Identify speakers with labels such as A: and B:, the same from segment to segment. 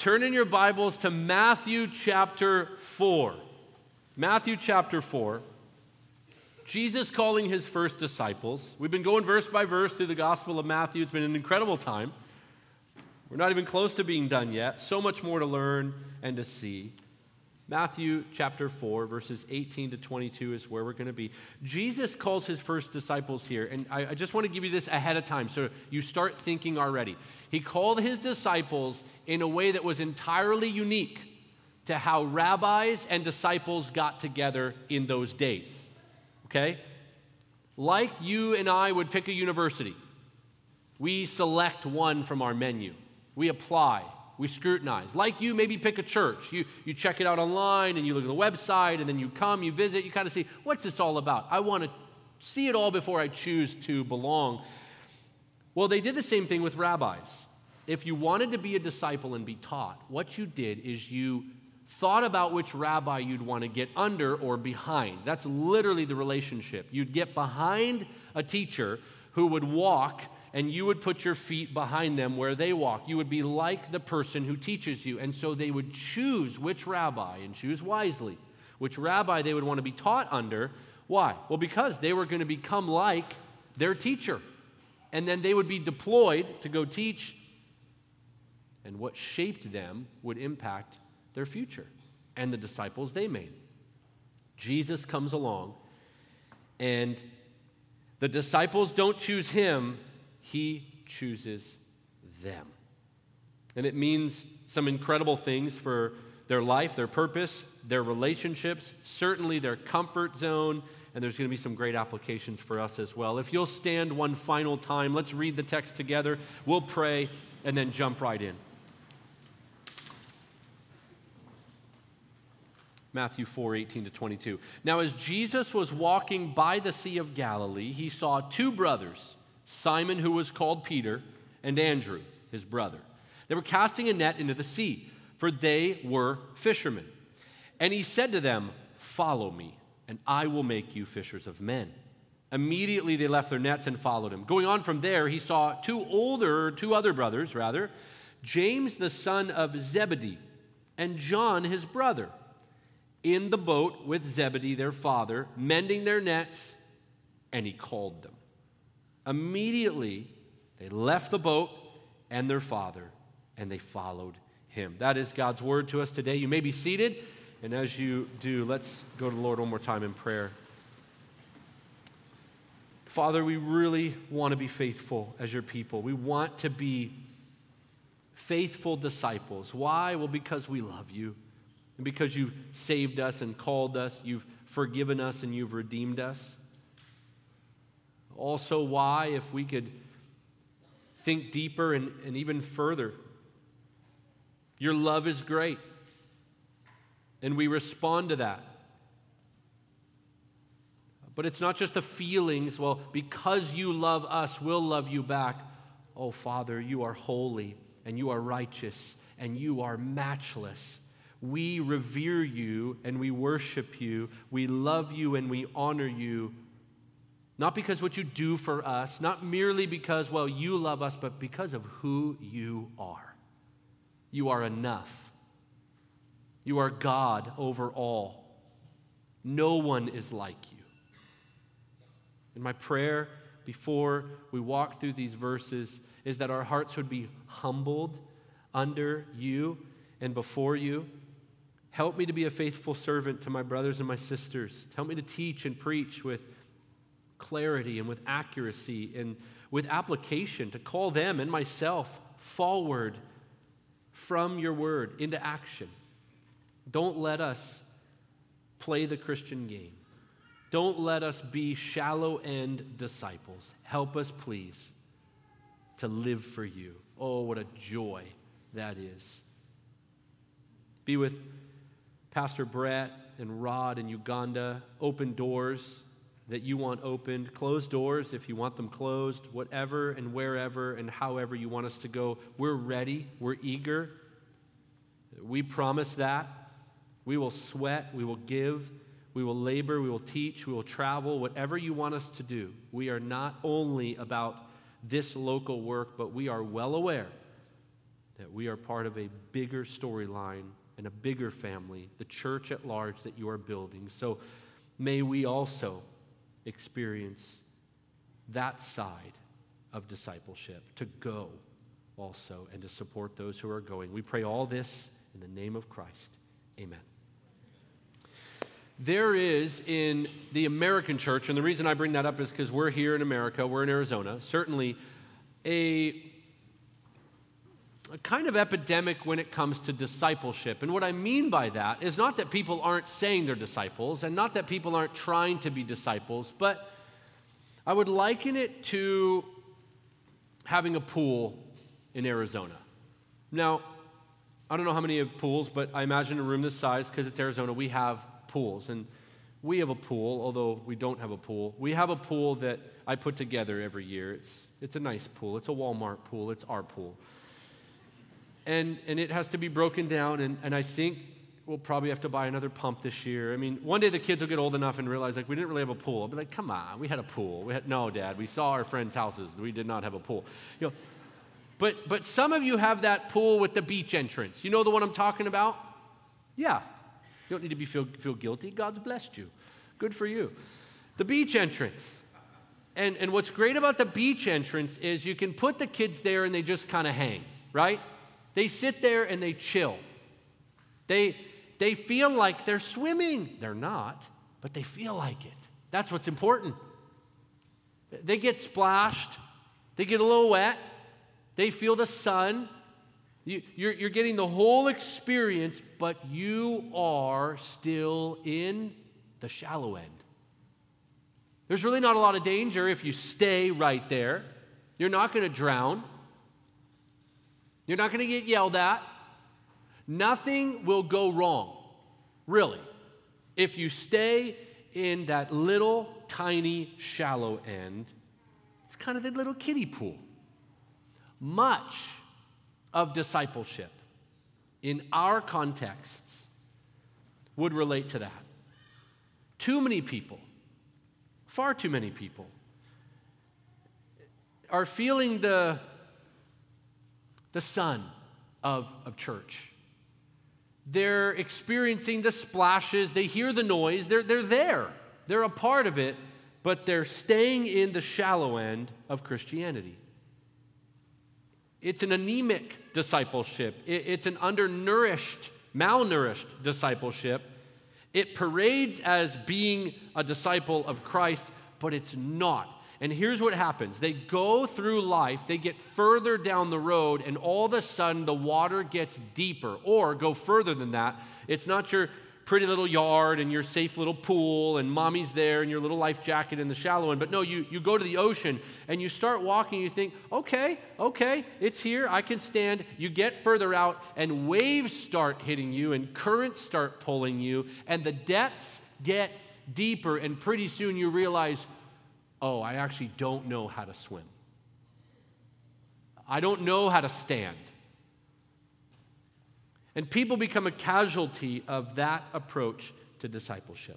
A: turn in your Bibles to Matthew chapter 4. Matthew chapter 4. Jesus calling his first disciples. We've been going verse by verse through the Gospel of Matthew. It's been an incredible time. We're not even close to being done yet. So much more to learn and to see. Matthew chapter 4, verses 18 to 22 is where we're going to be. Jesus calls his first disciples here, and I just want to give you this ahead of time so you start thinking already. He called his disciples in a way that was entirely unique to how rabbis and disciples got together in those days. Okay? Like you and I would pick a university. We select one from our menu. We apply. We scrutinize. Like you maybe pick a church. You check it out online and you look at the website and then you come, you visit, you kind of see, what's this all about? I want to see it all before I choose to belong. Well, they did the same thing with rabbis. If you wanted to be a disciple and be taught, what you did is you thought about which rabbi you'd want to get under or behind. That's literally the relationship. You'd get behind a teacher who would walk, and you would put your feet behind them where they walk. You would be like the person who teaches you. And so they would choose which rabbi, and choose wisely, which rabbi they would want to be taught under. Why? Well, because they were going to become like their teacher. And then they would be deployed to go teach. And what shaped them would impact their future and the disciples they made. Jesus comes along, and the disciples don't choose him. He chooses them. And it means some incredible things for their life, their purpose, their relationships, certainly their comfort zone, and there's going to be some great applications for us as well. If you'll stand one final time, let's read the text together. We'll pray and then jump right in. Matthew 4, 18 to 22. Now, as Jesus was walking by the Sea of Galilee, he saw two brothers, Simon, who was called Peter, and Andrew, his brother. They were casting a net into the sea, for they were fishermen. And he said to them, "Follow me, and I will make you fishers of men." Immediately they left their nets and followed him. Going on from there, he saw two other brothers, James the son of Zebedee, and John his brother, in the boat with Zebedee their father, mending their nets, and he called them. Immediately, they left the boat and their father, and they followed him. That is God's word to us today. You may be seated, and as you do, let's go to the Lord one more time in prayer. Father, we really want to be faithful as your people. We want to be faithful disciples. Why? Well, because we love you, and because you've saved us and called us, you've forgiven us, and you've redeemed us. Also, why, if we could think deeper and even further, your love is great, and we respond to that. But it's not just the feelings, well, because you love us, we'll love you back. Oh, Father, you are holy, and you are righteous, and you are matchless. We revere you, and we worship you. We love you, and we honor you. Not because what you do for us, not merely because, well, you love us, but because of who you are. You are enough. You are God over all. No one is like you. And my prayer before we walk through these verses is that our hearts would be humbled under you and before you. Help me to be a faithful servant to my brothers and my sisters. Help me to teach and preach with clarity and with accuracy and with application, to call them and myself forward from your word into action. Don't let us play the Christian game. Don't let us be shallow-end disciples. Help us, please, to live for you. Oh, what a joy that is. Be with Pastor Brett and Rod in Uganda. Open doors that you want opened. Close doors if you want them closed. Whatever and wherever and however you want us to go. We're ready. We're eager. We promise that. We will sweat. We will give. We will labor. We will teach. We will travel. Whatever you want us to do. We are not only about this local work, but we are well aware that we are part of a bigger storyline and a bigger family, the church at large that you are building. So may we also experience that side of discipleship, to go also and to support those who are going. We pray all this in the name of Christ. Amen. There is in the American church, and the reason I bring that up is because we're here in America, we're in Arizona, certainly a kind of epidemic when it comes to discipleship. And what I mean by that is not that people aren't saying they're disciples and not that people aren't trying to be disciples, but I would liken it to having a pool in Arizona. Now, I don't know how many have pools, but I imagine a room this size, because it's Arizona, we have pools. And we have a pool, although we don't have a pool. We have a pool that I put together every year. It's a nice pool. It's a Walmart pool. It's our pool. And it has to be broken down, and I think we'll probably have to buy another pump this year. I mean, one day the kids will get old enough and realize, like, we didn't really have a pool. I'll be like, come on, we had a pool. No, Dad, we saw our friends' houses. We did not have a pool. You know, but some of you have that pool with the beach entrance. You know the one I'm talking about? Yeah. You don't need to feel guilty. God's blessed you. Good for you. The beach entrance. And what's great about the beach entrance is you can put the kids there and they just kind of hang, right? They sit there and they chill. They feel like they're swimming. They're not, but they feel like it. That's what's important. They get splashed. They get a little wet. They feel the sun. You're getting the whole experience, but you are still in the shallow end. There's really not a lot of danger if you stay right there. You're not going to drown. You're not going to get yelled at. Nothing will go wrong, really, if you stay in that little tiny shallow end. It's kind of the little kiddie pool. Much of discipleship in our contexts would relate to that. Too many people, far too many people, are feeling the sun of church. They're experiencing the splashes. They hear the noise. They're there. They're a part of it, but they're staying in the shallow end of Christianity. It's an anemic discipleship. It's an undernourished, malnourished discipleship. It parades as being a disciple of Christ, but it's not. And here's what happens. They go through life, they get further down the road, and all of a sudden the water gets deeper. Or go further than that. It's not your pretty little yard and your safe little pool and mommy's there and your little life jacket in the shallow end. But no, you go to the ocean and you start walking, you think, okay, it's here, I can stand. You get further out and waves start hitting you and currents start pulling you and the depths get deeper, and pretty soon you realize, oh, I actually don't know how to swim. I don't know how to stand. And people become a casualty of that approach to discipleship.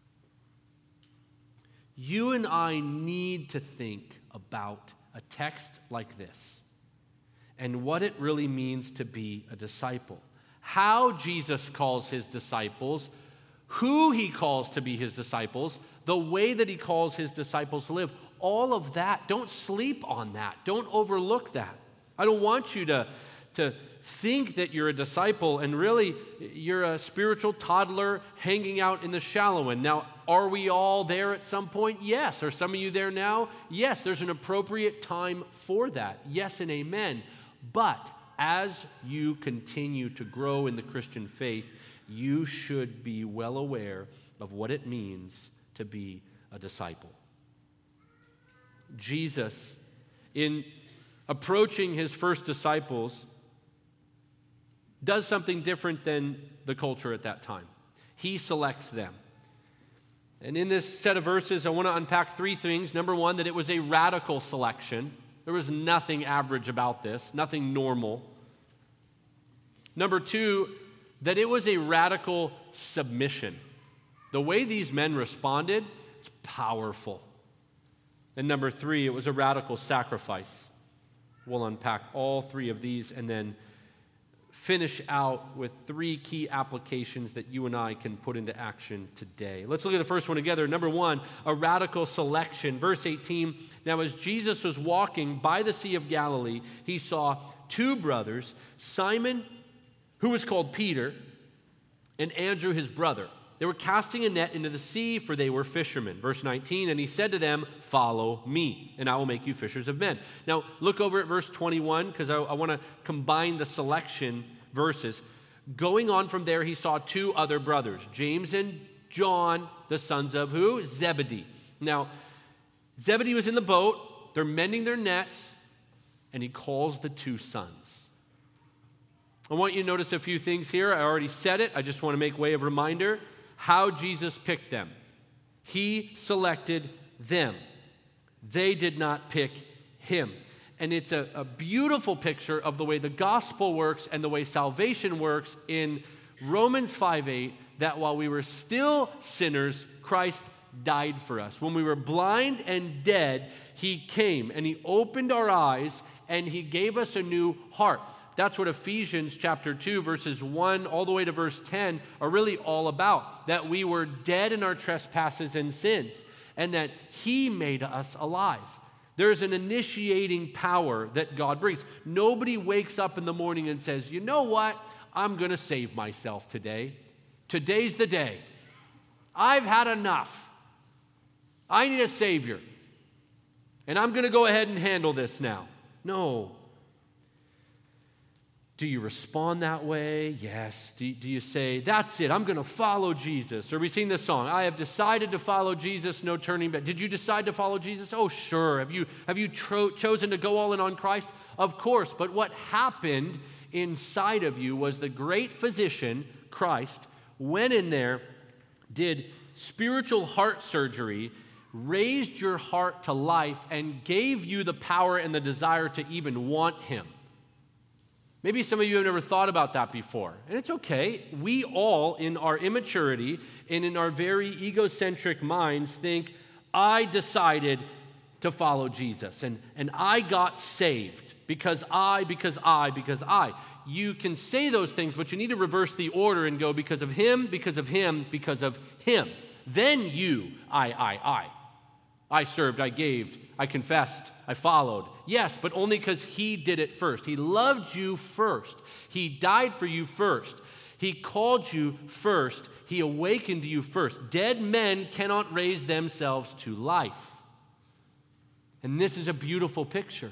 A: You and I need to think about a text like this and what it really means to be a disciple. How Jesus calls his disciples, who he calls to be his disciples, the way that he calls his disciples to live. All of that, don't sleep on that. Don't overlook that. I don't want you to think that you're a disciple and really you're a spiritual toddler hanging out in the shallow end. Now, are we all there at some point? Yes. Are some of you there now? Yes. There's an appropriate time for that. Yes and amen. But as you continue to grow in the Christian faith, you should be well aware of what it means to be a disciple. Jesus, in approaching his first disciples, does something different than the culture at that time. He selects them. And in this set of verses, I want to unpack three things. Number one, that it was a radical selection. There was nothing average about this, nothing normal. Number two, that it was a radical submission. The way these men responded, it's powerful. And number three, it was a radical sacrifice. We'll unpack all three of these and then finish out with 3 key applications that you and I can put into action today. Let's look at the first one together. Number 1, a radical selection. Verse 18, now as Jesus was walking by the Sea of Galilee, he saw 2 brothers, Simon, who was called Peter, and Andrew, his brother. They were casting a net into the sea, for they were fishermen. Verse 19, and he said to them, follow me, and I will make you fishers of men. Now, look over at verse 21, because I want to combine the selection verses. Going on from there, he saw 2 other brothers, James and John, the sons of who? Zebedee. Now, Zebedee was in the boat. They're mending their nets, and he calls the 2 sons. I want you to notice a few things here. I already said it. I just want to make way of reminder how Jesus picked them. He selected them. They did not pick him. And it's a beautiful picture of the way the gospel works and the way salvation works in Romans 5:8, that while we were still sinners, Christ died for us. When we were blind and dead, he came and he opened our eyes and he gave us a new heart. That's what Ephesians chapter 2, verses 1 all the way to verse 10 are really all about, that we were dead in our trespasses and sins, and that he made us alive. There's an initiating power that God brings. Nobody wakes up in the morning and says, you know what? I'm going to save myself today. Today's the day. I've had enough. I need a Savior. And I'm going to go ahead and handle this now. No. Do you respond that way? Yes. Do you say, that's it, I'm going to follow Jesus? Or we sing this song, I have decided to follow Jesus, no turning back. Did you decide to follow Jesus? Oh, sure. Have you chosen to go all in on Christ? Of course. But what happened inside of you was the great physician, Christ, went in there, did spiritual heart surgery, raised your heart to life, and gave you the power and the desire to even want him. Maybe some of you have never thought about that before, and it's okay. We all, in our immaturity and in our very egocentric minds, think, I decided to follow Jesus, and I got saved because I. You can say those things, but you need to reverse the order and go because of him, because of him, because of him. Then you, I. I served, I gave, I confessed, I followed. Yes, but only because he did it first. He loved you first. He died for you first. He called you first. He awakened you first. Dead men cannot raise themselves to life. And this is a beautiful picture.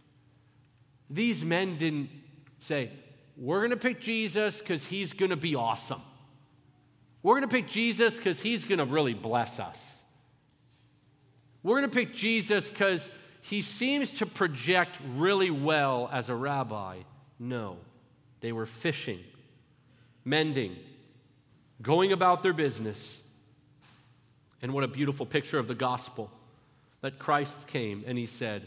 A: These men didn't say, we're going to pick Jesus because he's going to be awesome. We're going to pick Jesus because he's going to really bless us. We're going to pick Jesus because he seems to project really well as a rabbi. No, they were fishing, mending, going about their business. And what a beautiful picture of the gospel, that Christ came and he said,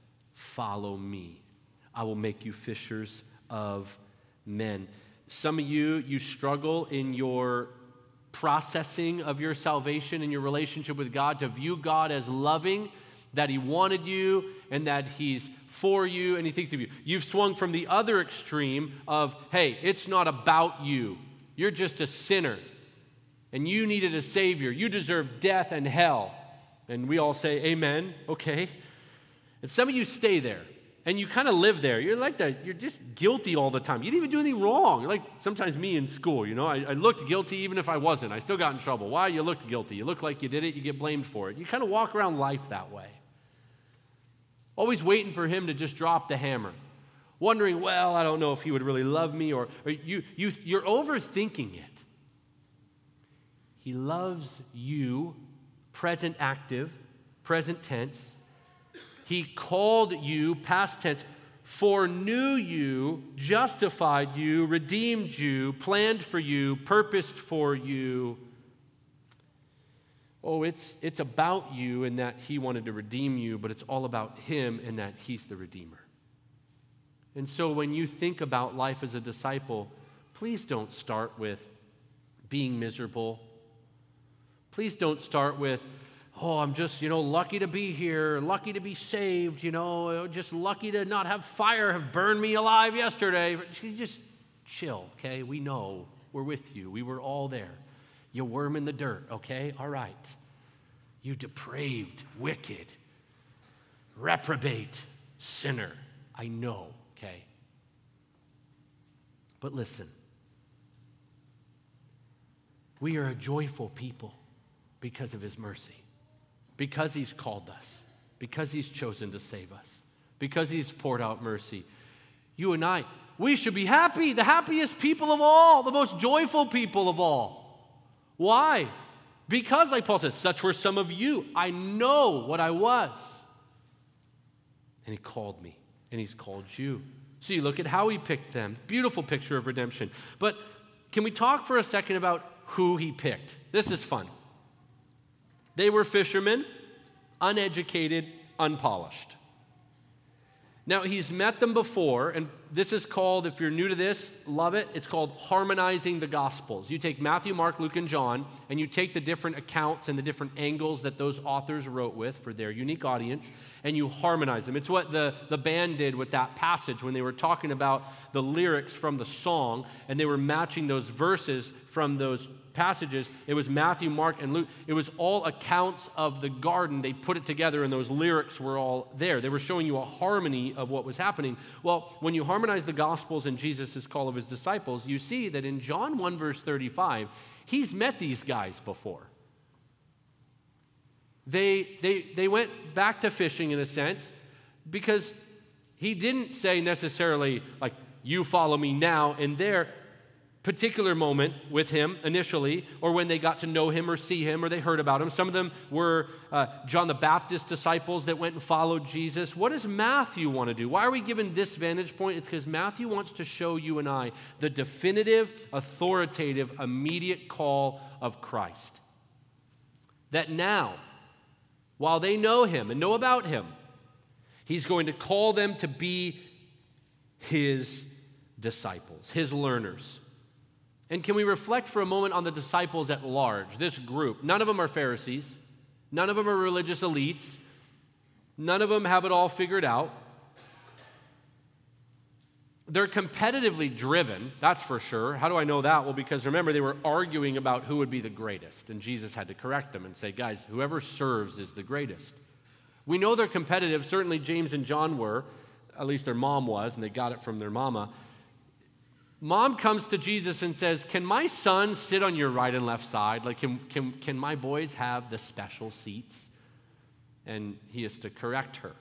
A: follow me. I will make you fishers of men. Some of you struggle in your processing of your salvation and your relationship with God to view God as loving, that he wanted you and that he's for you and he thinks of you. You've swung from the other extreme of, hey, it's not about you. You're just a sinner and you needed a Savior. You deserve death and hell. And we all say, amen, okay. And some of you stay there. And you kind of live there. You're like that. You're just guilty all the time. You didn't even do anything wrong. You're like sometimes me in school, you know. I looked guilty even if I wasn't. I still got in trouble. Why? You looked guilty. You look like you did it. You get blamed for it. You kind of walk around life that way. Always waiting for him to just drop the hammer. Wondering, well, I don't know if he would really love me. Or you're overthinking it. He loves you, present active, present tense. He called you, past tense, foreknew you, justified you, redeemed you, planned for you, purposed for you. Oh, it's about you in that he wanted to redeem you, but it's all about him in that he's the Redeemer. And so when you think about life as a disciple, please don't start with being miserable. Please don't start with, oh, I'm just, lucky to be here, lucky to be saved, just lucky to not have fire have burned me alive yesterday. Just chill, okay? We know. We're with you. We were all there. You worm in the dirt, okay? All right. You depraved, wicked, reprobate sinner. I know, okay? But listen, we are a joyful people because of his mercy, because he's called us, because he's chosen to save us, because he's poured out mercy. You and I, we should be happy, the happiest people of all, the most joyful people of all. Why? Because, like Paul says, such were some of you. I know what I was. And he called me, and he's called you. So you look at how he picked them. Beautiful picture of redemption. But can we talk for a second about who he picked? This is fun. They were fishermen, uneducated, unpolished. Now, he's met them before, and this is called, if you're new to this, love it, it's called harmonizing the Gospels. You take Matthew, Mark, Luke, and John, and you take the different accounts and the different angles that those authors wrote with for their unique audience, and you harmonize them. It's what the band did with that passage when they were talking about the lyrics from the song, and they were matching those verses from those passages. It was Matthew, Mark, and Luke. It was all accounts of the garden. They put it together, and those lyrics were all there. They were showing you a harmony of what was happening. Well, when you harmonize the Gospels and Jesus' call of his disciples, you see that in John 1, verse 35, he's met these guys before. They went back to fishing in a sense because he didn't say necessarily, like, you follow me now, in their particular moment with him initially, or when they got to know him or see him or they heard about him. Some of them were John the Baptist disciples that went and followed Jesus. What does Matthew want to do? Why are we given this vantage point? It's because Matthew wants to show you and I the definitive, authoritative, immediate call of Christ. That now, while they know him and know about him, he's going to call them to be his disciples, his learners. And can we reflect for a moment on the disciples at large, this group? None of them are Pharisees. None of them are religious elites. None of them have it all figured out. They're competitively driven, that's for sure. How do I know that? Well, because remember, they were arguing about who would be the greatest, and Jesus had to correct them and say, guys, whoever serves is the greatest. We know they're competitive. Certainly James and John were, at least their mom was, and they got it from their mama. Mom comes to Jesus and says, can my son sit on your right and left side? Like, can my boys have the special seats? And he has to correct her.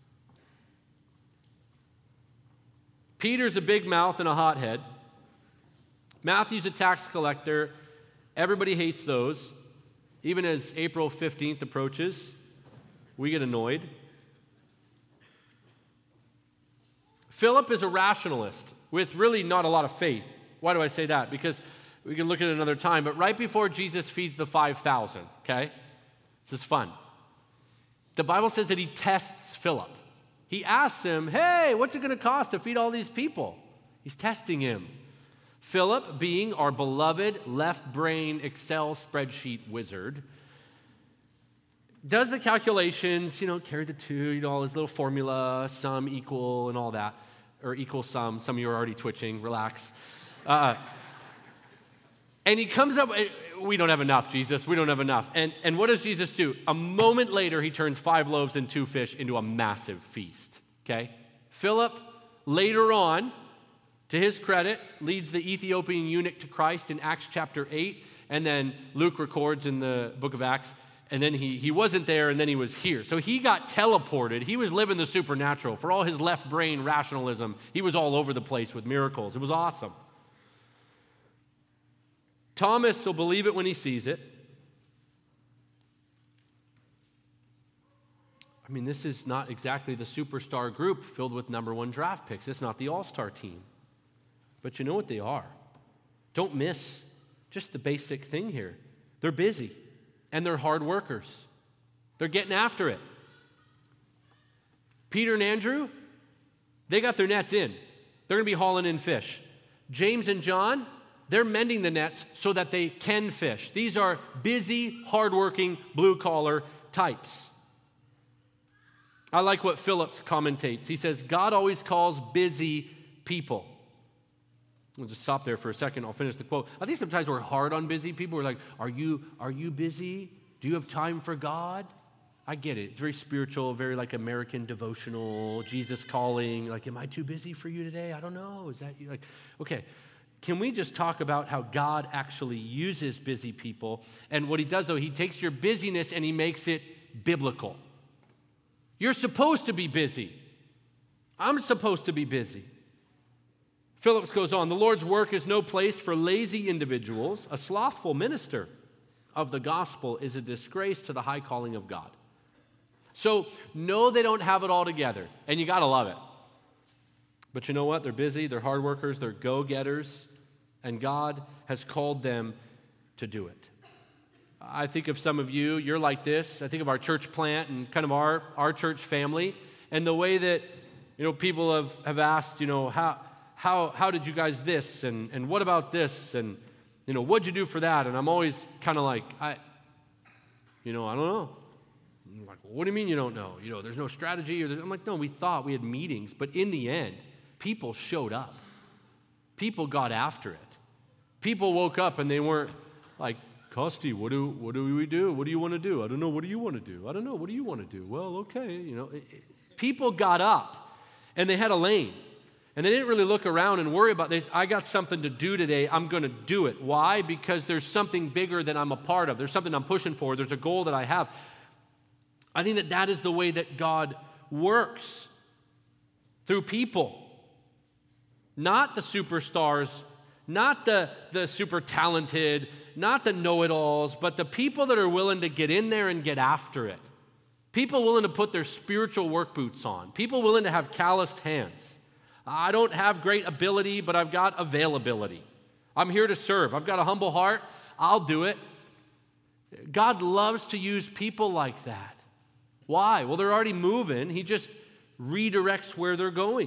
A: Peter's a big mouth and a hothead. Matthew's a tax collector. Everybody hates those. Even as April 15th approaches, we get annoyed. Philip is a rationalist with really not a lot of faith. Why do I say that? Because we can look at it another time, but right before Jesus feeds the 5,000, okay? This is fun. The Bible says that he tests Philip. He asks him, hey, what's it going to cost to feed all these people? He's testing him. Philip, being our beloved left-brain Excel spreadsheet wizard, does the calculations, carry the two, all his little formula, sum, equal, and all that. Or equal sum. Some of you are already twitching. Relax. And he comes up, we don't have enough, Jesus. We don't have enough. And what does Jesus do? A moment later, he turns 5 loaves and 2 fish into a massive feast. Okay? Philip, later on, to his credit, leads the Ethiopian eunuch to Christ in Acts chapter 8. And then Luke records in the book of Acts, and then he wasn't there, and then he was here. So he got teleported. He was living the supernatural. For all his left brain rationalism, he was all over the place with miracles. It was awesome. Thomas will believe it when he sees it. I mean, this is not exactly the superstar group filled with number 1 draft picks. It's not the all-star team. But you know what they are. Don't miss just the basic thing here. They're busy. And they're hard workers. They're getting after it. Peter and Andrew, they got their nets in. They're going to be hauling in fish. James and John, they're mending the nets so that they can fish. These are busy, hardworking, blue-collar types. I like what Phillips commentates. He says, God always calls busy people. We'll just stop there for a second. I'll finish the quote. I think sometimes we're hard on busy people. We're like, are you busy? Do you have time for God? I get it. It's very spiritual, very like American devotional, Jesus calling. Like, am I too busy for you today? I don't know. Is that you? Like, okay. Can we just talk about how God actually uses busy people? And what he does, though, he takes your busyness and he makes it biblical. You're supposed to be busy. I'm supposed to be busy. Phillips goes on, the Lord's work is no place for lazy individuals. A slothful minister of the gospel is a disgrace to the high calling of God. So, no, they don't have it all together, and you got to love it. But you know what? They're busy, they're hard workers, they're go-getters, and God has called them to do it. I think of some of you, you're like this. I think of our church plant and kind of our church family, and the way that, people have asked, how did you guys this, and what about this, and, what'd you do for that? And I'm always kind of like, I don't know. I'm like, what do you mean you don't know? There's no strategy. I'm like, no, we thought we had meetings. But in the end, people showed up. People got after it. People woke up and they weren't like, Costi, what do we do? What do you want to do? I don't know. What do you want to do? I don't know. What do you want to do? Well, okay. People got up and they had a lane. And they didn't really look around and worry about this. I got something to do today. I'm going to do it. Why? Because there's something bigger that I'm a part of. There's something I'm pushing for. There's a goal that I have. I think that is the way that God works, through people. Not the superstars, not the super talented, not the know-it-alls, but the people that are willing to get in there and get after it. People willing to put their spiritual work boots on. People willing to have calloused hands. I don't have great ability, but I've got availability. I'm here to serve. I've got a humble heart. I'll do it. God loves to use people like that. Why? Well, they're already moving. He just redirects where they're going.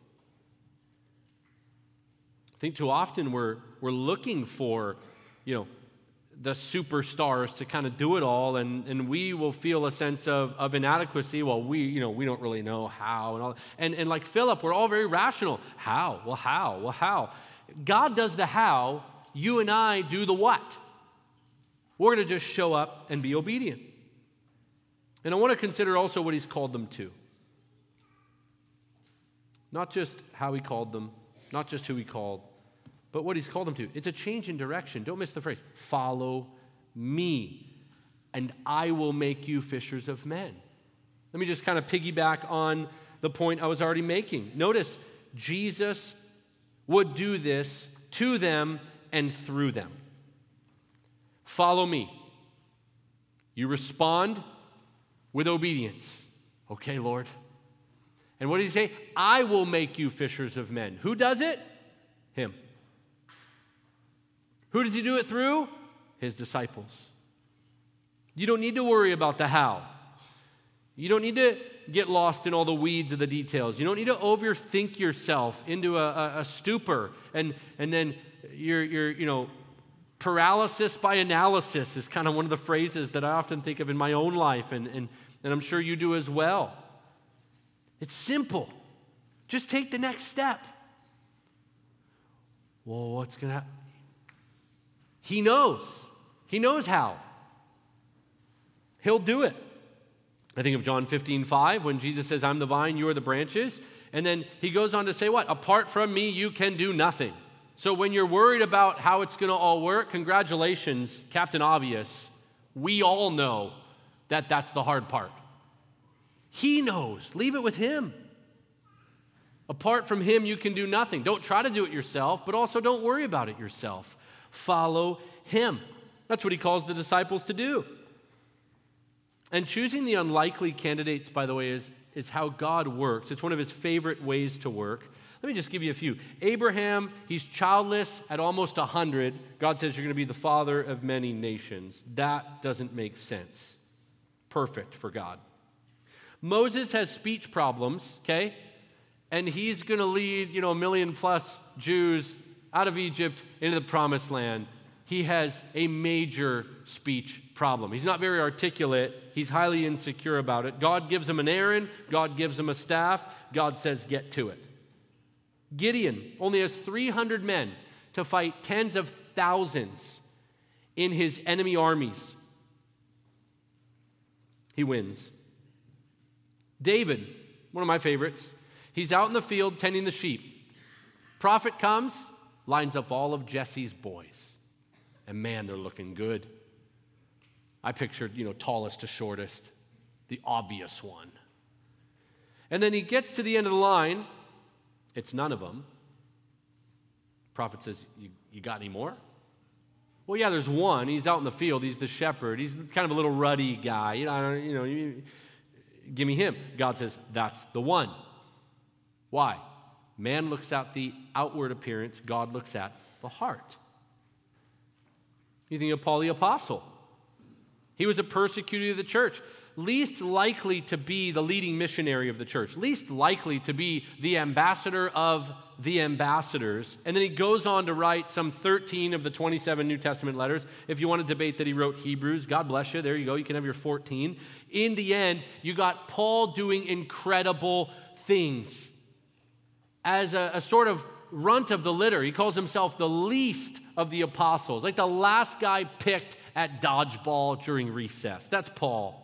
A: I think too often we're looking for, the superstars to kind of do it all, and we will feel a sense of inadequacy. Well, we don't really know how, and all. And like Philip, we're all very rational. How? Well, how? Well, how? God does the how. You and I do the what. We're going to just show up and be obedient. And I want to consider also what he's called them to. Not just how he called them, not just who he called, but what he's called them to. It's a change in direction. Don't miss the phrase. Follow me, and I will make you fishers of men. Let me just kind of piggyback on the point I was already making. Notice, Jesus would do this to them and through them. Follow me. You respond with obedience. Okay, Lord. And what did he say? I will make you fishers of men. Who does it? Him. Who does he do it through? His disciples. You don't need to worry about the how. You don't need to get lost in all the weeds of the details. You don't need to overthink yourself into a stupor, and then you're paralysis by analysis is kind of one of the phrases that I often think of in my own life, and I'm sure you do as well. It's simple. Just take the next step. Well, what's going to happen? He knows. He knows how. He'll do it. I think of John 15:5 when Jesus says, I'm the vine, you are the branches. And then he goes on to say what? Apart from me, you can do nothing. So when you're worried about how it's going to all work, congratulations, Captain Obvious. We all know that that's the hard part. He knows. Leave it with him. Apart from him, you can do nothing. Don't try to do it yourself, but also don't worry about it yourself. Follow him. That's what he calls the disciples to do. And choosing the unlikely candidates, by the way, is how God works. It's one of his favorite ways to work. Let me just give you a few. Abraham, he's childless at almost 100. God says you're going to be the father of many nations. That doesn't make sense. Perfect for God. Moses has speech problems, okay? And he's going to lead, 1 million plus Jews out of Egypt into the promised land. He has a major speech problem. He's not very articulate. He's highly insecure about it. God gives him an Aaron. God gives him a staff. God says, get to it. Gideon only has 300 men to fight tens of thousands in his enemy armies. He wins. David, one of my favorites, he's out in the field tending the sheep. Prophet comes, lines up all of Jesse's boys. And man, they're looking good. I pictured, tallest to shortest, the obvious one. And then he gets to the end of the line. It's none of them. Prophet says, you got any more? Well, yeah, there's one. He's out in the field. He's the shepherd. He's kind of a little ruddy guy. Give me him. God says, that's the one. Why? Man looks at the outward appearance. God looks at the heart. You think of Paul the Apostle. He was a persecutor of the church. Least likely to be the leading missionary of the church. Least likely to be the ambassador of the ambassadors. And then he goes on to write some 13 of the 27 New Testament letters. If you want to debate that he wrote Hebrews, God bless you. There you go. You can have your 14. In the end, you got Paul doing incredible things. As a sort of runt of the litter, he calls himself the least of the apostles, like the last guy picked at dodgeball during recess. That's Paul.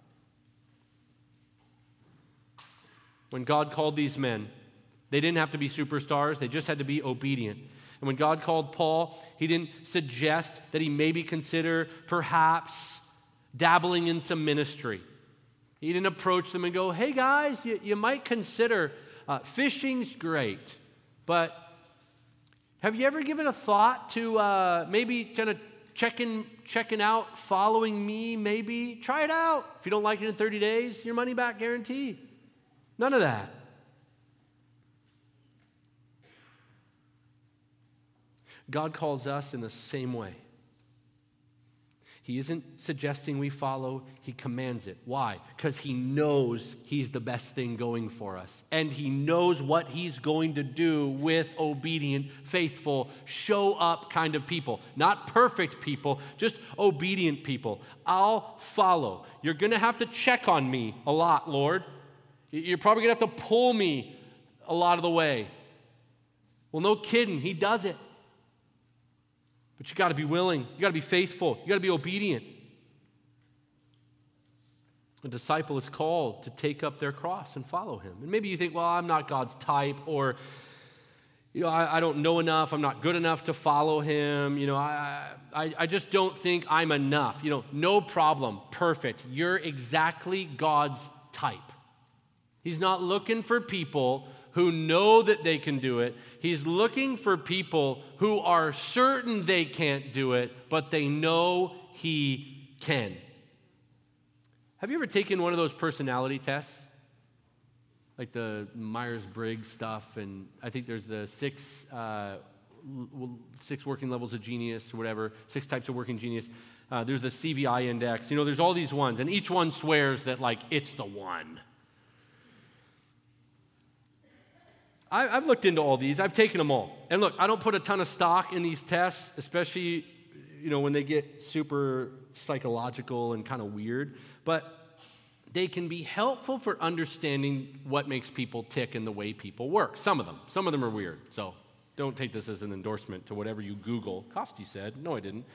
A: When God called these men, they didn't have to be superstars. They just had to be obedient. And when God called Paul, he didn't suggest that he maybe consider perhaps dabbling in some ministry. He didn't approach them and go, hey guys, you might consider fishing's great, but have you ever given a thought to maybe kind of checking out, following me, maybe? Try it out. If you don't like it in 30 days, your money back guarantee. None of that. God calls us in the same way. He isn't suggesting we follow, he commands it. Why? Because he knows he's the best thing going for us. And he knows what he's going to do with obedient, faithful, show up kind of people. Not perfect people, just obedient people. I'll follow. You're going to have to check on me a lot, Lord. You're probably going to have to pull me a lot of the way. Well, no kidding, he does it. But you got to be willing. You got to be faithful. You got to be obedient. A disciple is called to take up their cross and follow him. And maybe you think, well, I'm not God's type, or I don't know enough. I'm not good enough to follow him. I just don't think I'm enough. No problem. Perfect. You're exactly God's type. He's not looking for people who know that they can do it. He's looking for people who are certain they can't do it, but they know he can. Have you ever taken one of those personality tests? Like the Myers-Briggs stuff, and I think there's the six working levels of genius, or whatever, 6 types of working genius. There's the CVI index. There's all these ones, and each one swears that, it's the one. I've looked into all these. I've taken them all. And look, I don't put a ton of stock in these tests, especially, when they get super psychological and kind of weird. But they can be helpful for understanding what makes people tick and the way people work. Some of them are weird. So don't take this as an endorsement to whatever you Google. Costi said. No, I didn't.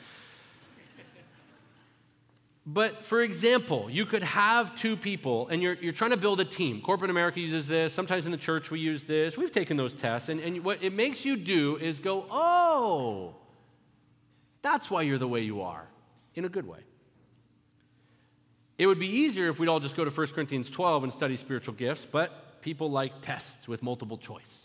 A: But for example, you could have 2 people, and you're trying to build a team. Corporate America uses this. Sometimes in the church we use this. We've taken those tests, and what it makes you do is go, oh, that's why you're the way you are, in a good way. It would be easier if we'd all just go to 1 Corinthians 12 and study spiritual gifts, but people like tests with multiple choice.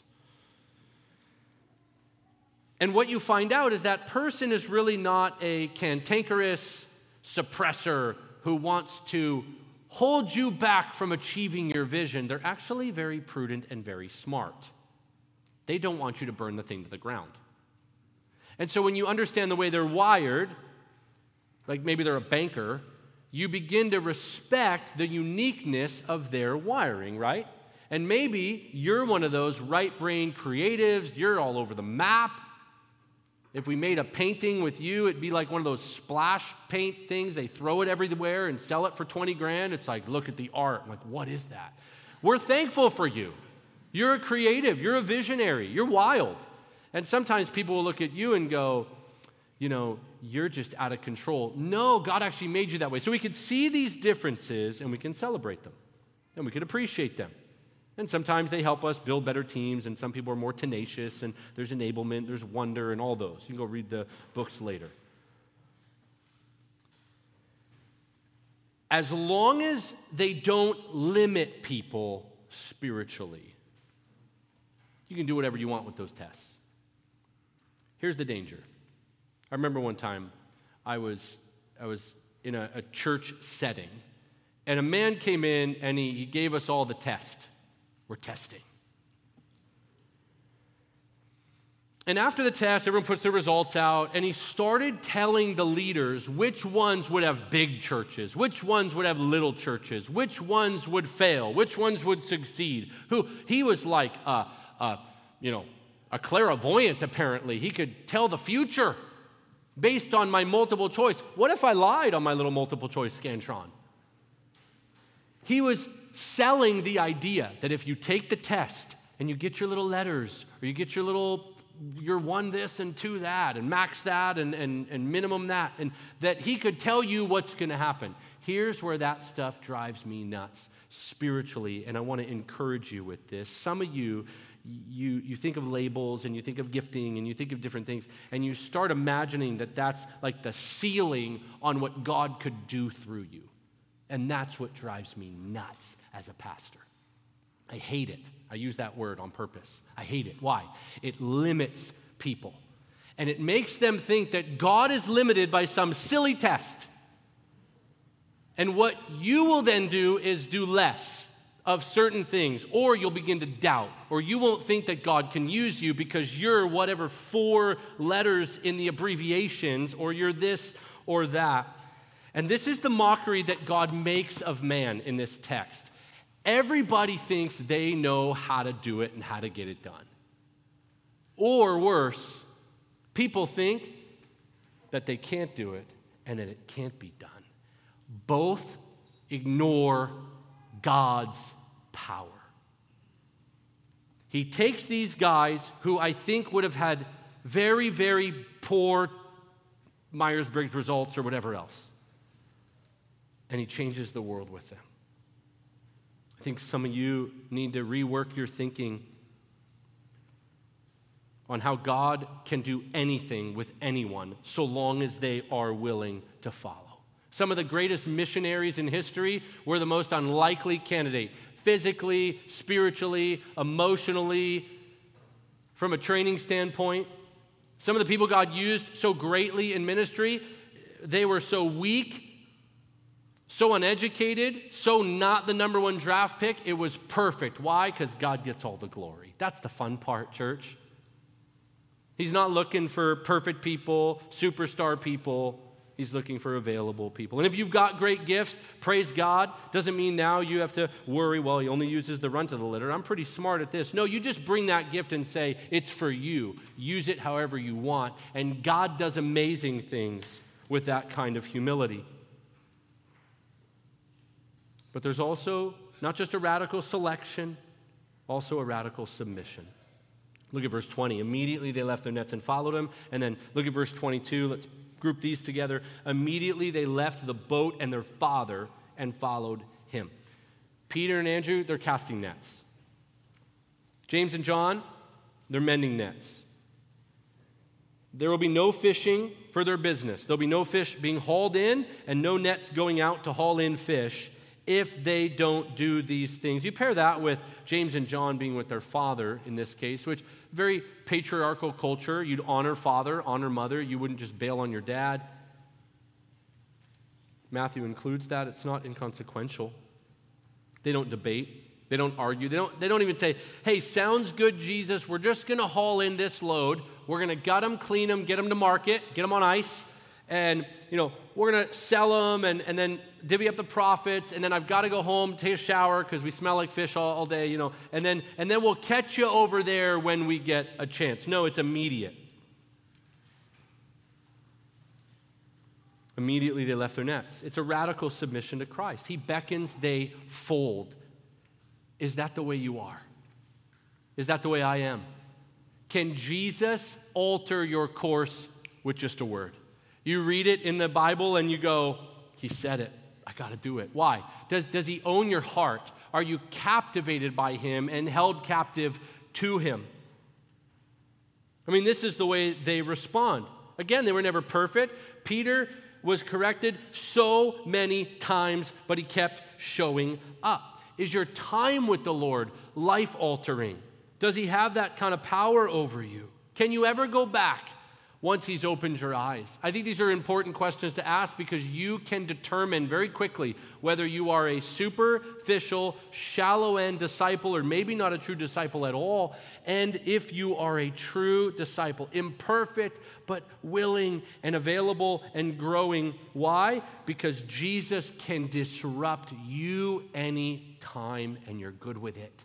A: And what you find out is that person is really not a cantankerous suppressor who wants to hold you back from achieving your vision. They're actually very prudent and very smart. They don't want you to burn the thing to the ground. And so when you understand the way they're wired, like maybe they're a banker, you begin to respect the uniqueness of their wiring, right? And maybe you're one of those right-brain creatives. You're all over the map. If we made a painting with you, it'd be like one of those splash paint things. They throw it everywhere and sell it for $20,000. It's like, look at the art. I'm like, what is that? We're thankful for you. You're a creative. You're a visionary. You're wild. And sometimes people will look at you and go, you're just out of control. No, God actually made you that way. So we can see these differences and we can celebrate them and we can appreciate them. And sometimes they help us build better teams, and some people are more tenacious, and there's enablement, there's wonder, and all those. You can go read the books later. As long as they don't limit people spiritually, you can do whatever you want with those tests. Here's the danger. I remember one time I was in a church setting, and a man came in and he gave us all the test. We're testing. And after the test, everyone puts their results out, and he started telling the leaders which ones would have big churches, which ones would have little churches, which ones would fail, which ones would succeed. He was like a clairvoyant, apparently. He could tell the future based on my multiple choice. What if I lied on my little multiple choice Scantron? He was selling the idea that if you take the test and you get your little letters, or you get your 1 this and 2 that, and max that and minimum that, and that he could tell you what's going to happen. Here's where that stuff drives me nuts spiritually, and I want to encourage you with this. Some of you think of labels, and you think of gifting, and you think of different things, and you start imagining that that's like the ceiling on what God could do through you. And that's what drives me nuts as a pastor. I hate it. I use that word on purpose. I hate it. Why? It limits people. And it makes them think that God is limited by some silly test. And what you will then do is do less of certain things, or you'll begin to doubt, or you won't think that God can use you because you're whatever 4 letters in the abbreviations, or you're this or that. And this is the mockery that God makes of man in this text. Everybody thinks they know how to do it and how to get it done. Or worse, people think that they can't do it and that it can't be done. Both ignore God's power. He takes these guys who I think would have had very, very poor Myers-Briggs results or whatever else, and he changes the world with them. I think some of you need to rework your thinking on how God can do anything with anyone so long as they are willing to follow. Some of the greatest missionaries in history were the most unlikely candidate, physically, spiritually, emotionally, from a training standpoint. Some of the people God used so greatly in ministry, they were so weak, so uneducated, so not the number 1 draft pick. It was perfect. Why? Because God gets all the glory. That's the fun part, church. He's not looking for perfect people, superstar people. He's looking for available people. And if you've got great gifts, praise God. Doesn't mean now you have to worry, well, he only uses the runt of the litter. I'm pretty smart at this. No, you just bring that gift and say, it's for you. Use it however you want. And God does amazing things with that kind of humility. But there's also not just a radical selection, also a radical submission. Look at verse 20. Immediately they left their nets and followed him. And then look at verse 22. Let's group these together. Immediately they left the boat and their father and followed him. Peter and Andrew, they're casting nets. James and John, they're mending nets. There will be no fishing for their business. There'll be no fish being hauled in and no nets going out to haul in fish if they don't do these things. You pair that with James and John being with their father in this case, which very patriarchal culture. You'd honor father, honor mother. You wouldn't just bail on your dad. Matthew includes that. It's not inconsequential. They don't debate. They don't argue. They don't even say, hey, sounds good, Jesus. We're just going to haul in this load. We're going to gut them, clean them, get them to market, get them on ice. And, we're going to sell them and then divvy up the profits. And then I've got to go home, take a shower because we smell like fish all day, And then we'll catch you over there when we get a chance. No, it's immediate. Immediately they left their nets. It's a radical submission to Christ. He beckons, they fold. Is that the way you are? Is that the way I am? Can Jesus alter your course with just a word? You read it in the Bible and you go, he said it. I got to do it. Why? Does he own your heart? Are you captivated by him and held captive to him? I mean, this is the way they respond. Again, they were never perfect. Peter was corrected so many times, but he kept showing up. Is your time with the Lord life-altering? Does he have that kind of power over you? Can you ever go back once he's opened your eyes? I think these are important questions to ask because you can determine very quickly whether you are a superficial, shallow-end disciple or maybe not a true disciple at all, and if you are a true disciple, imperfect but willing and available and growing. Why? Because Jesus can disrupt you any time and you're good with it.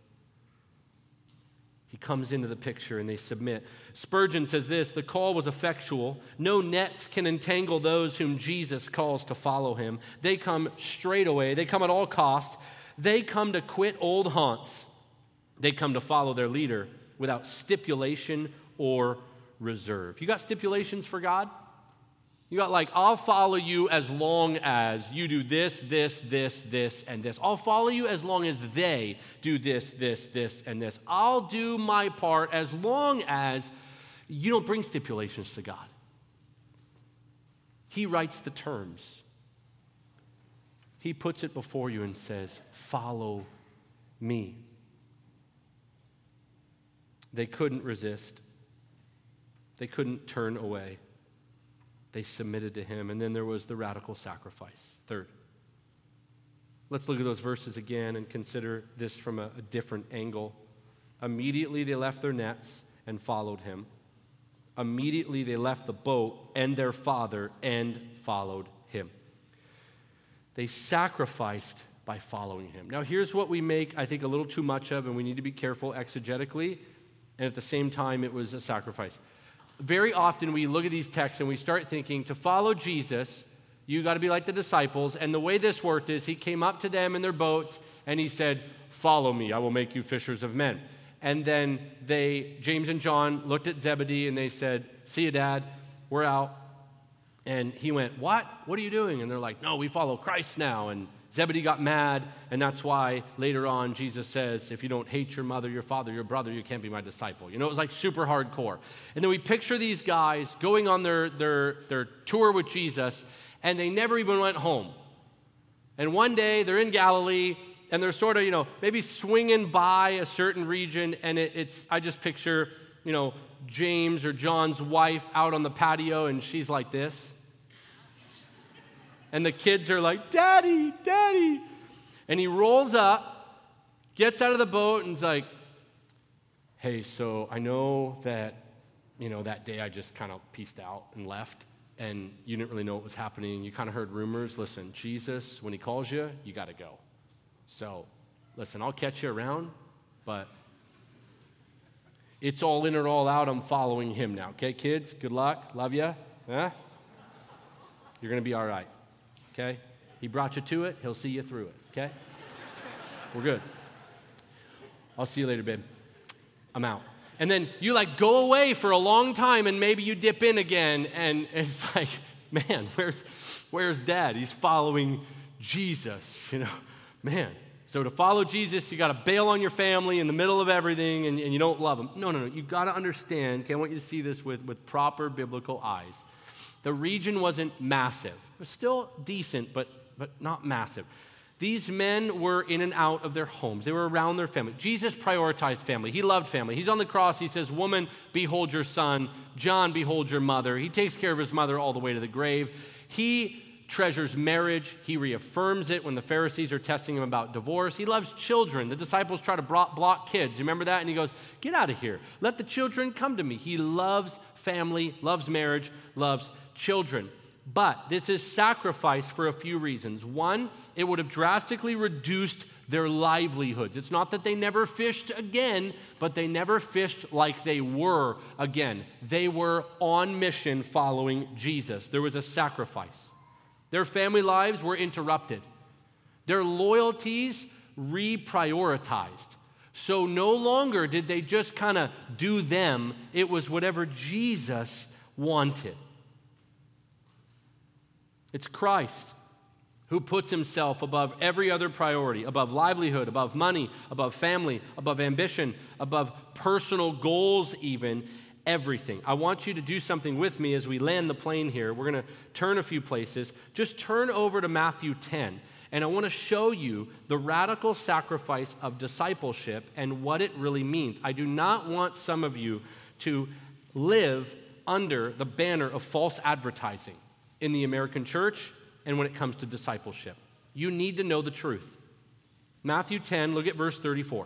A: He comes into the picture and they submit. Spurgeon says this, the call was effectual. No nets can entangle those whom Jesus calls to follow him. They come straight away. They come at all cost. They come to quit old haunts. They come to follow their leader without stipulation or reserve. You got stipulations for God? You got like, I'll follow you as long as you do this, this, this, this, and this. I'll follow you as long as they do this, this, this, and this. I'll do my part as long as you don't bring stipulations to God. He writes the terms. He puts it before you and says, follow me. They couldn't resist. They couldn't turn away. They submitted to him. And then there was the radical sacrifice. Third, let's look at those verses again and consider this from a different angle. Immediately they left their nets and followed him. Immediately they left the boat and their father and followed him. They sacrificed by following him. Now here's what we make, I think, a little too much of, and we need to be careful exegetically, and at the same time it was a sacrifice. Very often we look at these texts and we start thinking, to follow Jesus, you got to be like the disciples. And the way this worked is he came up to them in their boats and he said, follow me, I will make you fishers of men. And then James and John looked at Zebedee and they said, see you, Dad, we're out. And he went, what? What are you doing? And they're like, no, we follow Christ now. And Zebedee got mad, and that's why later on Jesus says, if you don't hate your mother, your father, your brother, you can't be my disciple. You know, it was like super hardcore. And then we picture these guys going on their tour with Jesus, and they never even went home. And one day they're in Galilee, and they're sort of, maybe swinging by a certain region, and I just picture, James or John's wife out on the patio, and she's like this. And the kids are like, Daddy, Daddy. And he rolls up, gets out of the boat, and is like, hey, so I know that, that day I just kind of peaced out and left, and you didn't really know what was happening. You kind of heard rumors. Listen, Jesus, when he calls you, you got to go. So, listen, I'll catch you around, but it's all in or all out. I'm following him now. Okay, kids, good luck. Love you. Huh? You're going to be all right. Okay? He brought you to it. He'll see you through it. Okay? We're good. I'll see you later, babe. I'm out. And then you go away for a long time and maybe you dip in again and it's like, man, where's Dad? He's following Jesus, Man. So to follow Jesus, you got to bail on your family in the middle of everything and you don't love them. No. You got to understand, okay, I want you to see this with proper biblical eyes. The region wasn't massive. It was still decent, but not massive. These men were in and out of their homes. They were around their family. Jesus prioritized family. He loved family. He's on the cross. He says, woman, behold your son. John, behold your mother. He takes care of his mother all the way to the grave. He treasures marriage. He reaffirms it when the Pharisees are testing him about divorce. He loves children. The disciples try to block kids. You remember that? And he goes, get out of here. Let the children come to me. He loves family, loves marriage, loves children. But this is sacrifice for a few reasons. One, it would have drastically reduced their livelihoods. It's not that they never fished again, but they never fished like they were again. They were on mission following Jesus. There was a sacrifice. Their family lives were interrupted. Their loyalties reprioritized. So no longer did they just kind of do them. It was whatever Jesus wanted. It's Christ who puts himself above every other priority, above livelihood, above money, above family, above ambition, above personal goals even, everything. I want you to do something with me as we land the plane here. We're going to turn a few places. Just turn over to Matthew 10, and I want to show you the radical sacrifice of discipleship and what it really means. I do not want some of you to live under the banner of false advertising in the American church and when it comes to discipleship. You need to know the truth. Matthew 10, look at verse 34.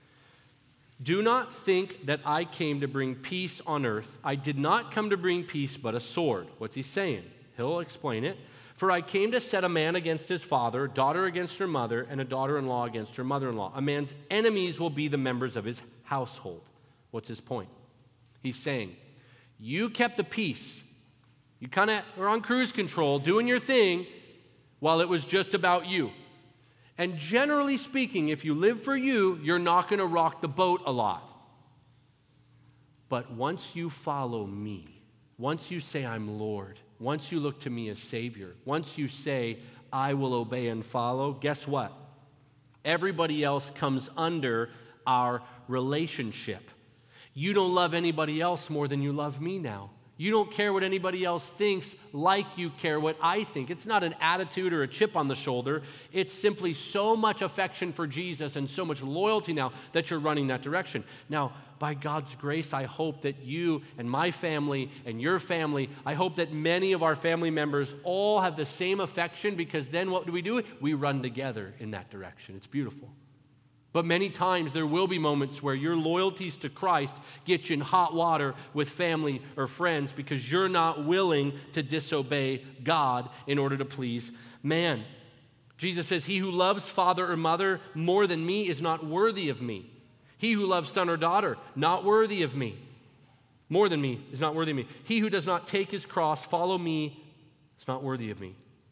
A: Do not think that I came to bring peace on earth. I did not come to bring peace, but a sword. What's he saying? He'll explain it. For I came to set a man against his father, daughter against her mother, and a daughter-in-law against her mother-in-law. A man's enemies will be the members of his household. What's his point? He's saying, you kept the peace. You kind of were on cruise control, doing your thing, while it was just about you. And generally speaking, if you live for you, you're not going to rock the boat a lot. But once you follow me, once you say I'm Lord, once you look to me as Savior, once you say I will obey and follow, guess what? Everybody else comes under our relationship. You don't love anybody else more than you love me now. You don't care what anybody else thinks like you care what I think. It's not an attitude or a chip on the shoulder. It's simply so much affection for Jesus and so much loyalty now that you're running that direction. Now, by God's grace, I hope that you and my family and your family, I hope that many of our family members all have the same affection, because then what do? We run together in that direction. It's beautiful. But many times there will be moments where your loyalties to Christ get you in hot water with family or friends because you're not willing to disobey God in order to please man. Jesus says, he who loves father or mother more than me is not worthy of me. He who loves son or daughter, not worthy of me. More than me is not worthy of me. He who does not take his cross, follow me, is not worthy of me.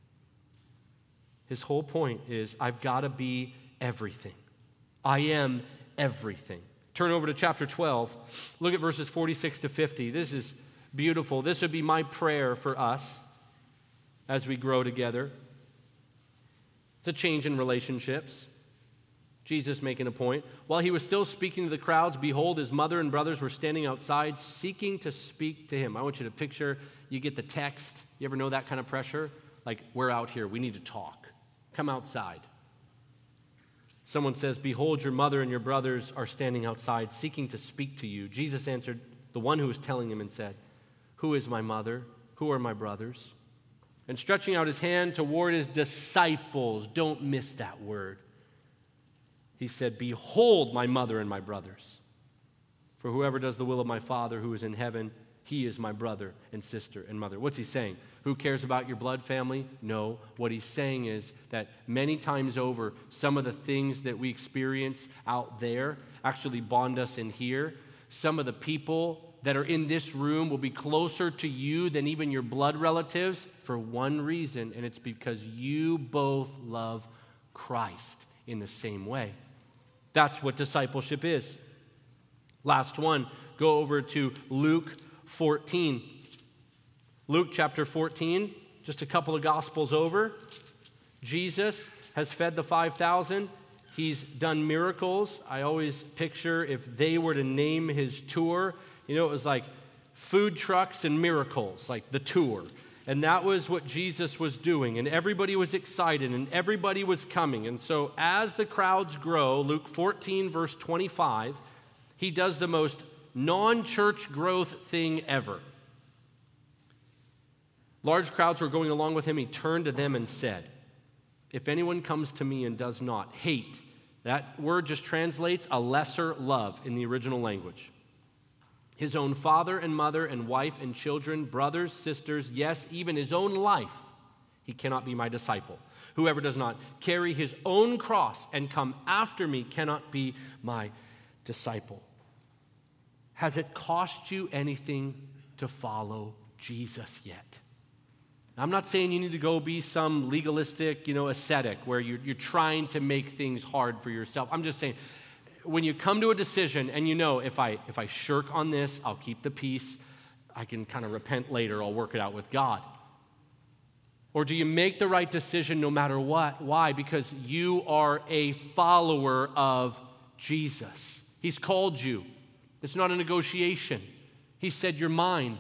A: His whole point is, I've got to be everything. I am everything. Turn over to chapter 12. Look at verses 46 to 50. This is beautiful. This would be my prayer for us as we grow together. It's a change in relationships. Jesus making a point. While he was still speaking to the crowds, behold, his mother and brothers were standing outside, seeking to speak to him. I want you to picture, you get the text. You ever know that kind of pressure? Like, we're out here. We need to talk. Come outside. Someone says, behold, your mother and your brothers are standing outside, seeking to speak to you. Jesus answered the one who was telling him and said, who is my mother? Who are my brothers? And stretching out his hand toward his disciples, don't miss that word, he said, behold my mother and my brothers. For whoever does the will of my Father who is in heaven, he is my brother and sister and mother. What's he saying? Who cares about your blood family? No. What he's saying is that many times over, some of the things that we experience out there actually bond us in here. Some of the people that are in this room will be closer to you than even your blood relatives for one reason, and it's because you both love Christ in the same way. That's what discipleship is. Last one, go over to Luke 14. Luke chapter 14, just a couple of gospels over. Jesus has fed the 5,000. He's done miracles. I always picture if they were to name his tour, it was like food trucks and miracles, like the tour. And that was what Jesus was doing. And everybody was excited and everybody was coming. And so as the crowds grow, Luke 14, verse 25, he does the most non-church growth thing ever. Large crowds were going along with him. He turned to them and said, if anyone comes to me and does not hate, that word just translates a lesser love in the original language. His own father and mother and wife and children, brothers, sisters, yes, even his own life, he cannot be my disciple. Whoever does not carry his own cross and come after me cannot be my disciple. Has it cost you anything to follow Jesus yet? I'm not saying you need to go be some legalistic, ascetic where you're trying to make things hard for yourself. I'm just saying, when you come to a decision and you know, if I shirk on this, I'll keep the peace. I can kind of repent later. I'll work it out with God. Or do you make the right decision no matter what? Why? Because you are a follower of Jesus. He's called you. It's not a negotiation. He said, you're mine.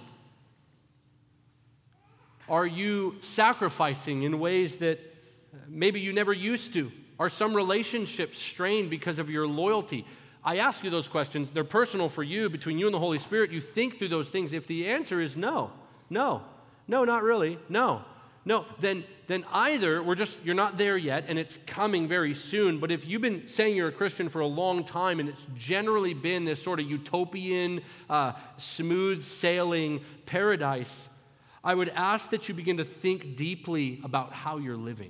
A: Are you sacrificing in ways that maybe you never used to? Are some relationships strained because of your loyalty? I ask you those questions. They're personal for you, between you and the Holy Spirit. You think through those things. If the answer is no, not really, no, then either you're not there yet and it's coming very soon. But if you've been saying you're a Christian for a long time and it's generally been this sort of utopian, smooth sailing paradise, I would ask that you begin to think deeply about how you're living.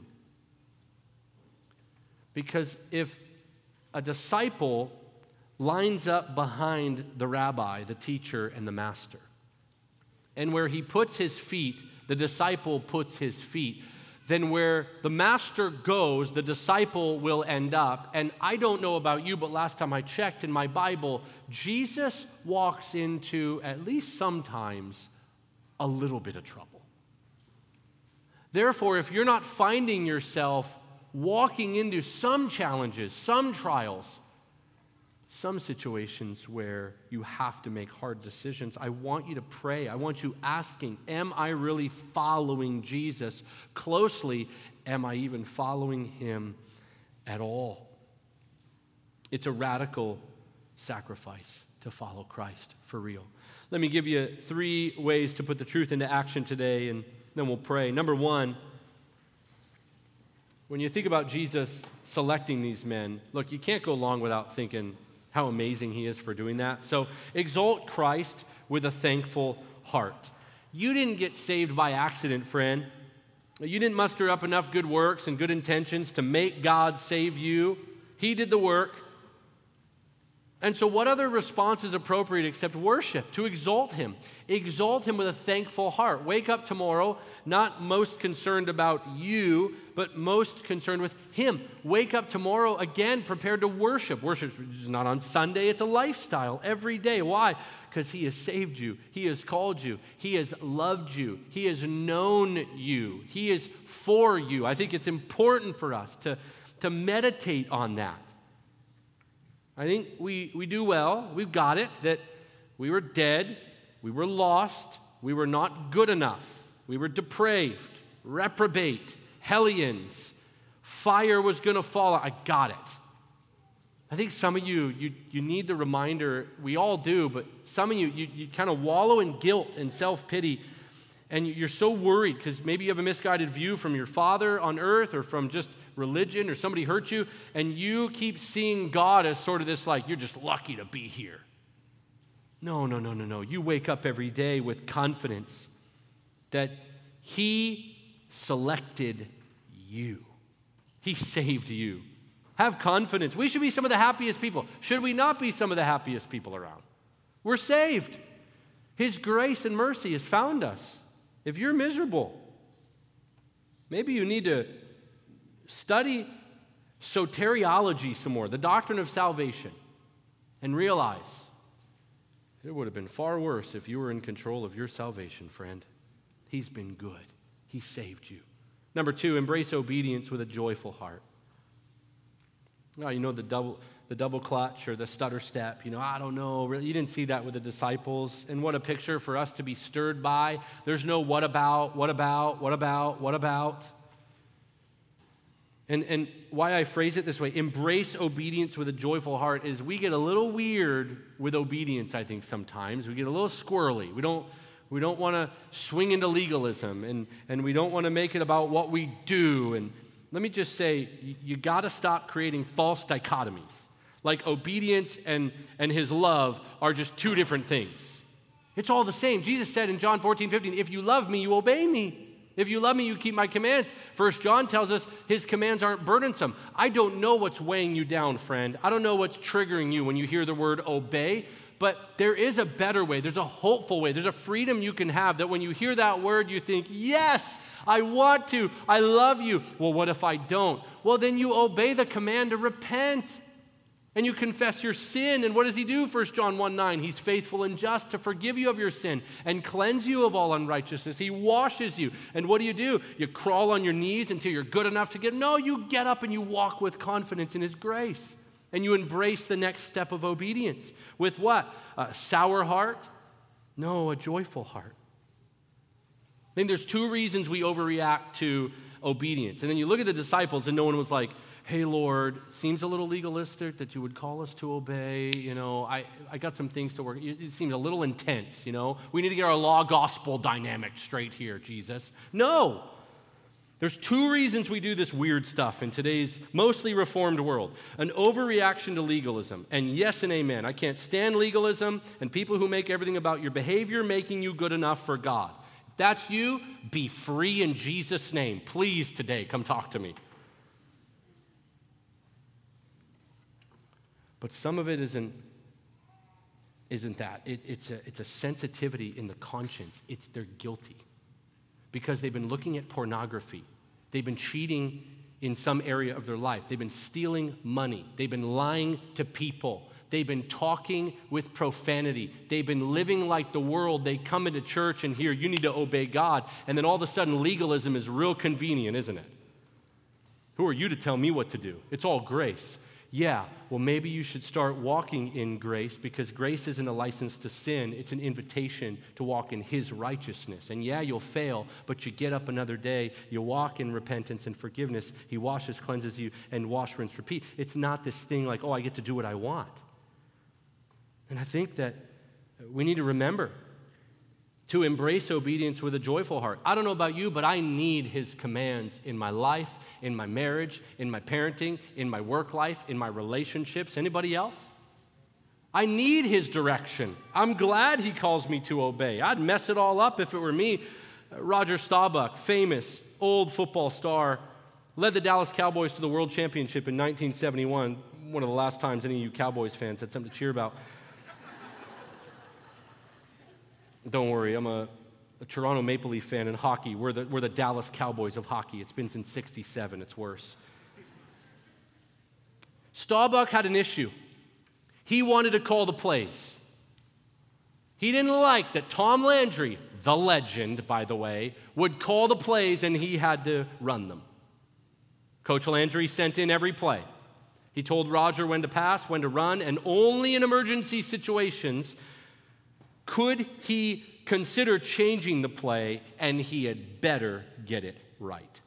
A: Because if a disciple lines up behind the rabbi, the teacher, and the master, and where he puts his feet, the disciple puts his feet, then where the master goes, the disciple will end up. And I don't know about you, but last time I checked in my Bible, Jesus walks into, at least sometimes, a little bit of trouble. Therefore, if you're not finding yourself walking into some challenges, some trials, some situations where you have to make hard decisions, I want you to pray. I want you asking, am I really following Jesus closely? Am I even following him at all? It's a radical sacrifice to follow Christ for real. Let me give you 3 ways to put the truth into action today, and then we'll pray. Number 1, when you think about Jesus selecting these men, look, you can't go long without thinking how amazing he is for doing that. So exalt Christ with a thankful heart. You didn't get saved by accident, friend. You didn't muster up enough good works and good intentions to make God save you. He did the work. And so what other response is appropriate except worship, to exalt him? Exalt him with a thankful heart. Wake up tomorrow, not most concerned about you, but most concerned with him. Wake up tomorrow again prepared to worship. Worship is not on Sunday, it's a lifestyle every day. Why? Because he has saved you. He has called you. He has loved you. He has known you. He is for you. I think it's important for us to meditate on that. I think we do well, we've got it, that we were dead, we were lost, we were not good enough, we were depraved, reprobate, hellions, fire was going to fall. I got it. I think some of you need the reminder, we all do, but some of you kind of wallow in guilt and self-pity, and you're so worried because maybe you have a misguided view from your father on earth or from just religion, or somebody hurt you, and you keep seeing God as sort of this, like, you're just lucky to be here. No. You wake up every day with confidence that he selected you. He saved you. Have confidence. We should be some of the happiest people. Should we not be some of the happiest people around? We're saved. His grace and mercy has found us. If you're miserable, maybe you need to study soteriology some more, the doctrine of salvation, and realize it would have been far worse if you were in control of your salvation, friend. He's been good. He saved you. Number 2, embrace obedience with a joyful heart. Oh, you know the double clutch or the stutter step. I don't know. Really, you didn't see that with the disciples. And what a picture for us to be stirred by. There's no what about. And why I phrase it this way, embrace obedience with a joyful heart, is we get a little weird with obedience, I think, sometimes. We get a little squirrely. We don't want to swing into legalism, and we don't want to make it about what we do. And let me just say, you got to stop creating false dichotomies. Like obedience and his love are just 2 different things. It's all the same. Jesus said in John 14:15, if you love me, you obey me. If you love me, you keep my commands. 1 John tells us his commands aren't burdensome. I don't know what's weighing you down, friend. I don't know what's triggering you when you hear the word obey, but there is a better way. There's a hopeful way. There's a freedom you can have that when you hear that word, you think, yes, I want to. I love you. Well, what if I don't? Well, then you obey the command to repent. and you confess your sin, and what does he do? 1 John 1:9, he's faithful and just to forgive you of your sin and cleanse you of all unrighteousness. He washes you. And what do? You crawl on your knees until you're good enough to No, you get up and you walk with confidence in his grace. And you embrace the next step of obedience. With what? A sour heart? No, a joyful heart. I think there's two reasons we overreact to obedience. And then you look at the disciples and no one was like, hey, Lord, it seems a little legalistic that you would call us to obey. I got some things to work. It seems a little intense, We need to get our law-gospel dynamic straight here, Jesus. No. There's two reasons we do this weird stuff in today's mostly reformed world. An overreaction to legalism. And yes and amen. I can't stand legalism and people who make everything about your behavior making you good enough for God. If that's you, be free in Jesus' name. Please today, come talk to me. But some of it isn't that. It's a sensitivity in the conscience. They're guilty because they've been looking at pornography. They've been cheating in some area of their life. They've been stealing money. They've been lying to people. They've been talking with profanity. They've been living like the world. They come into church and hear, you need to obey God. And then all of a sudden, legalism is real convenient, isn't it? Who are you to tell me what to do? It's all grace. Yeah, well, maybe you should start walking in grace because grace isn't a license to sin. It's an invitation to walk in his righteousness. And yeah, you'll fail, but you get up another day. You walk in repentance and forgiveness. He washes, cleanses you, and wash, rinse, repeat. It's not this thing like, I get to do what I want. And I think that we need to remember to embrace obedience with a joyful heart. I don't know about you, but I need his commands in my life, in my marriage, in my parenting, in my work life, in my relationships. Anybody else? I need his direction. I'm glad he calls me to obey. I'd mess it all up if it were me. Roger Staubach, famous old football star, led the Dallas Cowboys to the World Championship in 1971, one of the last times any of you Cowboys fans had something to cheer about. Don't worry, I'm a Toronto Maple Leaf fan in hockey. We're the Dallas Cowboys of hockey. It's been since '67. It's worse. Staubach had an issue. He wanted to call the plays. He didn't like that Tom Landry, the legend, by the way, would call the plays and he had to run them. Coach Landry sent in every play. He told Roger when to pass, when to run, and only in emergency situations could he consider changing the play, and he had better get it right.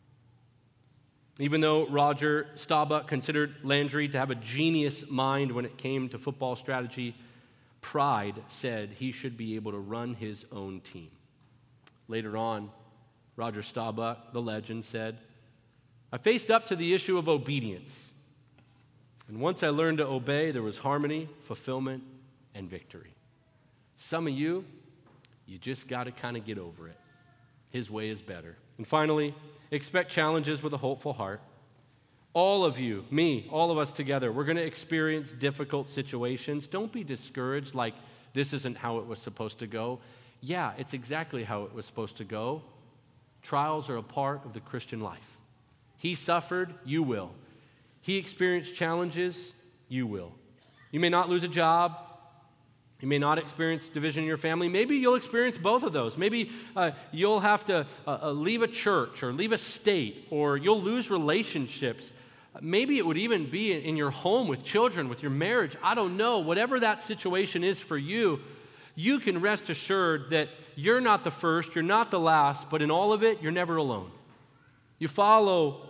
A: Even though Roger Staubach considered Landry to have a genius mind when it came to football strategy, pride said he should be able to run his own team. Later on, Roger Staubach, the legend, said, I faced up to the issue of obedience. And once I learned to obey, there was harmony, fulfillment, and victory. Some of you just got to kind of get over it. His way is better. And finally, expect challenges with a hopeful heart. All of you, me, all of us together, we're going to experience difficult situations. Don't be discouraged like this isn't how it was supposed to go. Yeah, it's exactly how it was supposed to go. Trials are a part of the Christian life. He suffered, you will. He experienced challenges, you will. You may not lose a job. You may not experience division in your family. Maybe you'll experience both of those. Maybe you'll have to leave a church or leave a state, or you'll lose relationships. Maybe it would even be in your home with children, with your marriage. I don't know. Whatever that situation is for you, you can rest assured that you're not the first, you're not the last, but in all of it, you're never alone. You follow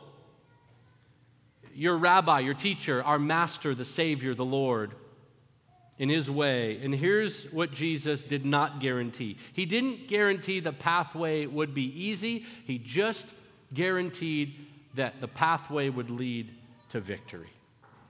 A: your rabbi, your teacher, our master, the Savior, the Lord, in his way. And here's what Jesus did not guarantee. He didn't guarantee the pathway would be easy. He just guaranteed that the pathway would lead to victory.